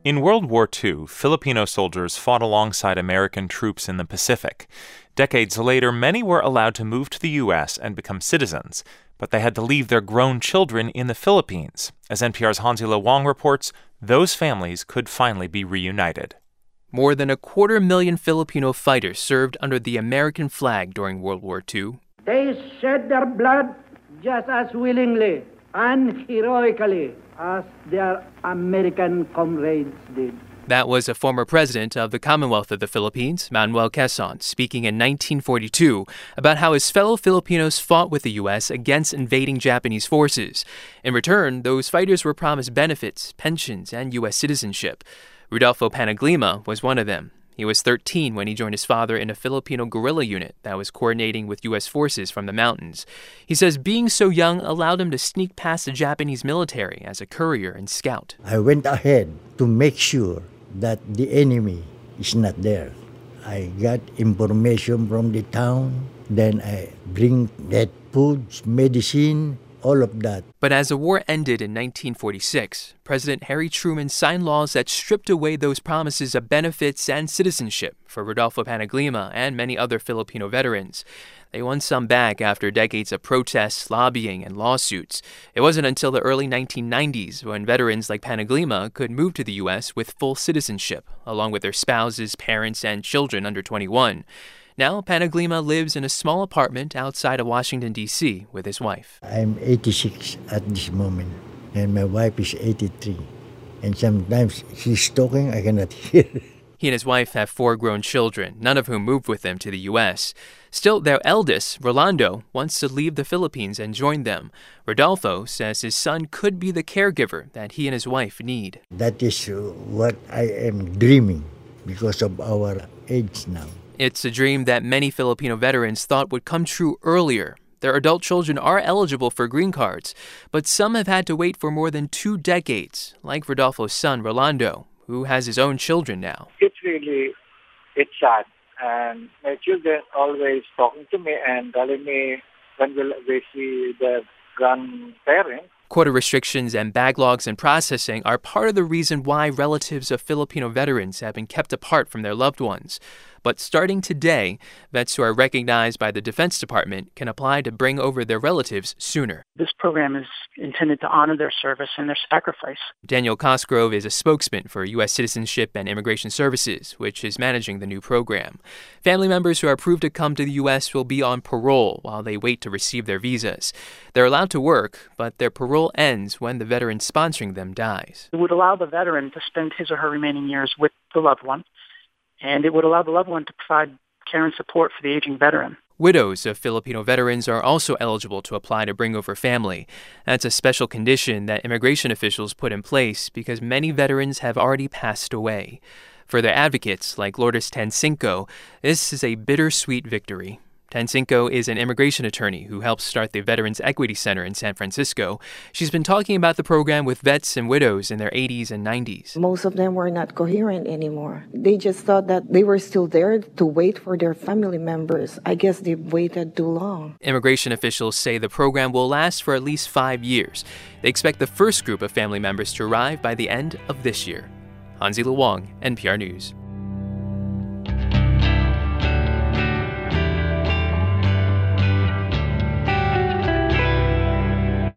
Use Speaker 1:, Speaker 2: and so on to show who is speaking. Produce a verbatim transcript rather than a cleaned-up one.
Speaker 1: In World War Two, Filipino soldiers fought alongside American troops in the Pacific. Decades later, many were allowed to move to the U S and become citizens, but they had to leave their grown children in the Philippines. As N P R's Hansi-Lo Wong reports, those families could finally be reunited.
Speaker 2: More than a quarter million Filipino fighters served under the American flag during World War Two.
Speaker 3: They shed their blood just as willingly and heroically as their American comrades did.
Speaker 2: That was a former president of the Commonwealth of the Philippines, Manuel Quezon, speaking in nineteen forty-two about how his fellow Filipinos fought with the U S against invading Japanese forces. In return, those fighters were promised benefits, pensions, and U S citizenship. Rudolfo Panaglima was one of them. He was thirteen when he joined his father in a Filipino guerrilla unit that was coordinating with U S forces from the mountains. He says being so young allowed him to sneak past the Japanese military as a courier and scout.
Speaker 4: I went ahead to make sure that the enemy is not there. I got information from the town, then I bring that foods, medicine, all of that.
Speaker 2: But as the war ended in nineteen forty-six, President Harry Truman signed laws that stripped away those promises of benefits and citizenship for Rudolfo Panaglima and many other Filipino veterans. They won some back after decades of protests, lobbying, and lawsuits. It wasn't until the early nineteen nineties when veterans like Panaglima could move to the U S with full citizenship, along with their spouses, parents, and children under twenty-one. Now, Panaglima lives in a small apartment outside of Washington, D C with his wife.
Speaker 4: I'm eighty-six at this moment, and my wife is eighty-three. And sometimes she's talking, I cannot hear.
Speaker 2: He and his wife have four grown children, none of whom moved with them to the U S. Still, their eldest, Rolando, wants to leave the Philippines and join them. Rodolfo says his son could be the caregiver that he and his wife need.
Speaker 4: That is what I am dreaming because of our age now.
Speaker 2: It's a dream that many Filipino veterans thought would come true earlier. Their adult children are eligible for green cards, but some have had to wait for more than two decades, like Rodolfo's son, Rolando, who has his own children now.
Speaker 5: It's really, it's sad. And my children always talking to me and telling me when will they see their grandparents.
Speaker 2: Quota restrictions and backlogs in processing are part of the reason why relatives of Filipino veterans have been kept apart from their loved ones. But starting today, vets who are recognized by the Defense Department can apply to bring over their relatives sooner.
Speaker 6: This program is intended to honor their service and their sacrifice.
Speaker 2: Daniel Cosgrove is a spokesman for U S Citizenship and Immigration Services, which is managing the new program. Family members who are approved to come to the U S will be on parole while they wait to receive their visas. They're allowed to work, but their parole ends when the veteran sponsoring them dies.
Speaker 6: It would allow the veteran to spend his or her remaining years with the loved one, and it would allow the loved one to provide care and support for the aging veteran.
Speaker 2: Widows of Filipino veterans are also eligible to apply to bring over family. That's a special condition that immigration officials put in place because many veterans have already passed away. For their advocates, like Lourdes Tencinco, this is a bittersweet victory. Tencinco is an immigration attorney who helped start the Veterans Equity Center in San Francisco. She's been talking about the program with vets and widows in their eighties and nineties.
Speaker 7: Most of them were not coherent anymore. They just thought that they were still there to wait for their family members. I guess they waited too long.
Speaker 2: Immigration officials say the program will last for at least five years. They expect the first group of family members to arrive by the end of this year. Hansi-Lo Wong, N P R News.